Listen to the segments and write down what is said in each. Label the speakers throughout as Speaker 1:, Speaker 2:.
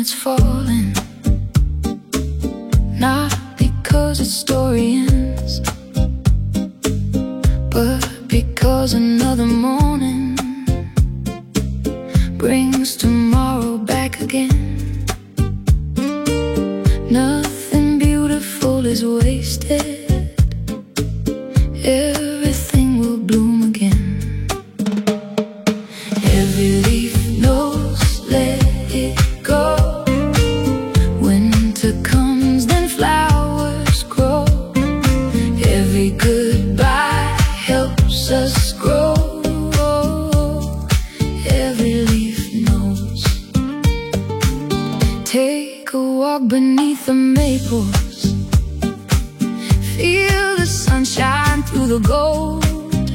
Speaker 1: it's falling, not because its story ends, but because another morning brings tomorrow back again. Nothing beautiful is wasted, everything will bloom again. Every leaf knows, let it go. Winter comes, then flowers grow. Every goodbye helps us grow. Every leaf knows. Take a walk beneath the maples, feel the sunshine through the gold.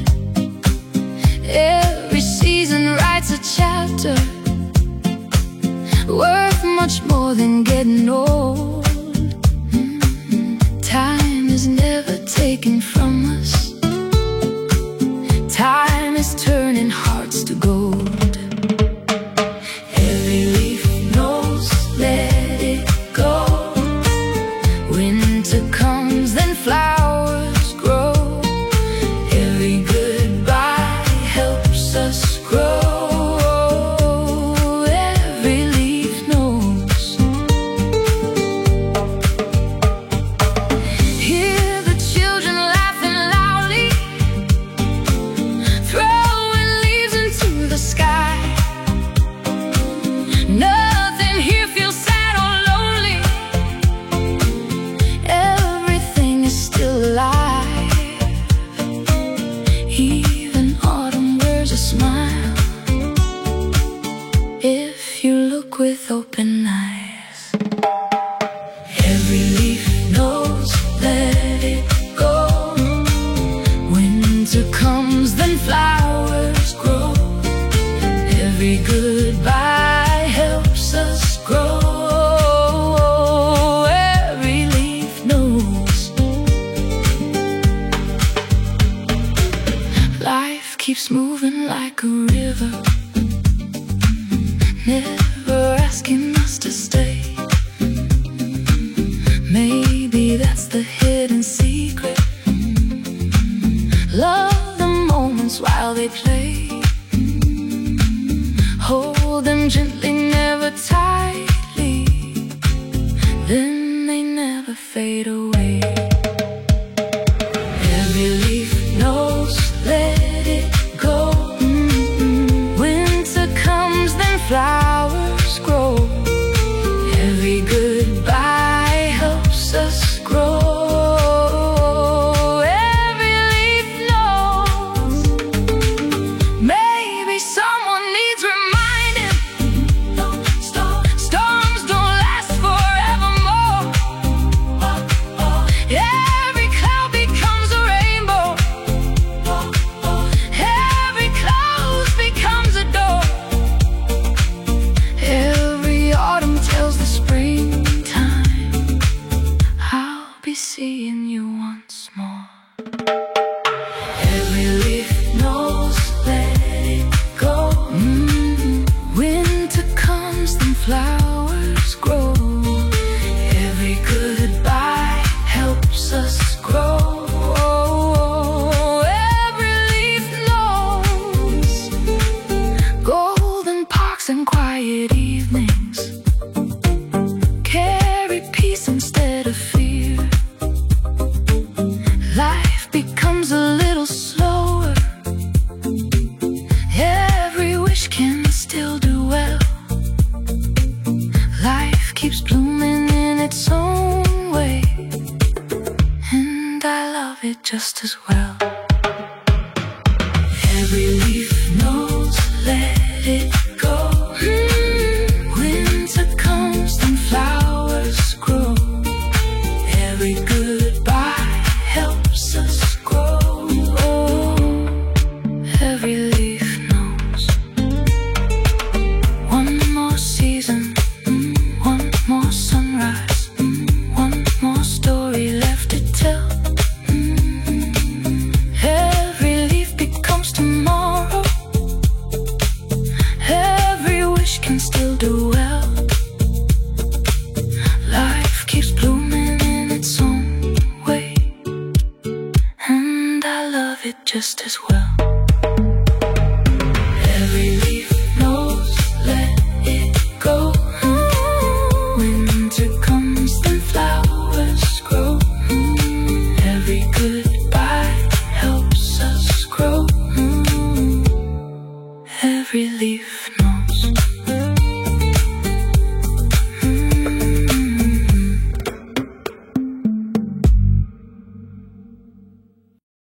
Speaker 1: Every season writes a chapter worth much more than getting old. Time is never taken from us. Time is turning hearts to gold. Every leaf knows, let it go. Winter comes, then flowers grow. Every goodbye helps us grow. Every leaf knows. Hear the children laughing loudly, throwing leaves into the sky. Nothing here feels sad or lonely. Everything is still alive. Even autumn wears a smile if you look with open eyes. Every leaf knows, let it go. Winter comes, then flowers grow. Every goodbye helps us grow. Every leaf knows. Life keeps moving like a river, never asking us to stay. Maybe that's the hidden secret. Love the moments while they play. Hold them gently, never tightly, then they never fade away. Every leaf knows, let it go. Winter comes, then flowers grow. Every goodbye helps us grow. Every leaf knows. Maybe someone needs reminding. Storms don't last forevermore. Every cloud becomes a rainbow. Every close becomes a door. Every autumn tells the springtime, I'll be seeing you once more. Every leaf knows, let it go. Winter comes, then flowers grow. Every goodbye helps us grow. Every leaf knows. Golden parks and quiet evenings carry peace instead of fear. Life becomes a little slower. Every wish can still do well. Life keeps blooming in its own way, and I love it just as well. Every leaf knows, let it go. Winter comes, then flowers grow. Every goodbye helps us grow. Every leaf knows. One more season, one more sunrise, one more story left to tell. Every leaf becomes tomorrow. Every wish can still do well. just as well.